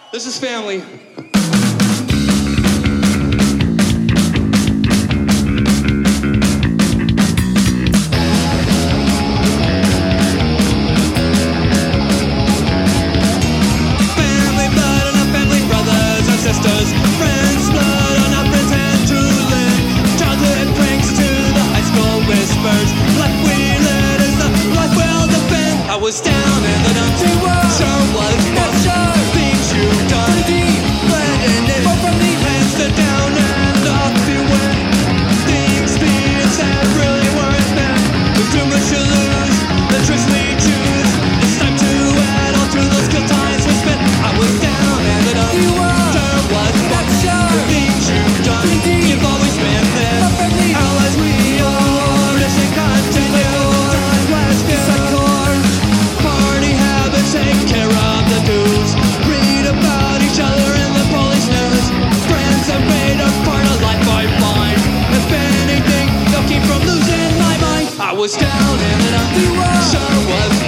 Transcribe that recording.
This is family. Family blood on our family, brothers and sisters. Friends blood on our friends and to live. Childhood pranks to the high school whispers. Life we led is the life we'll defend. I was down in the dumps. Sure was fun. Things you've done. Down and up you went. Things being said really weren't meant. With too much to lose, the tricks we choose. It's time to add on to those good times we spent. I was down and it up. There was fun. The things you've done, you've always been there. How as we are, listen, continue. Time was good. Party habits, take care of the dudes. Read about each other in the police news. Have made a part of life I find. If anything, they'll keep from losing my mind. I was down and then I sure was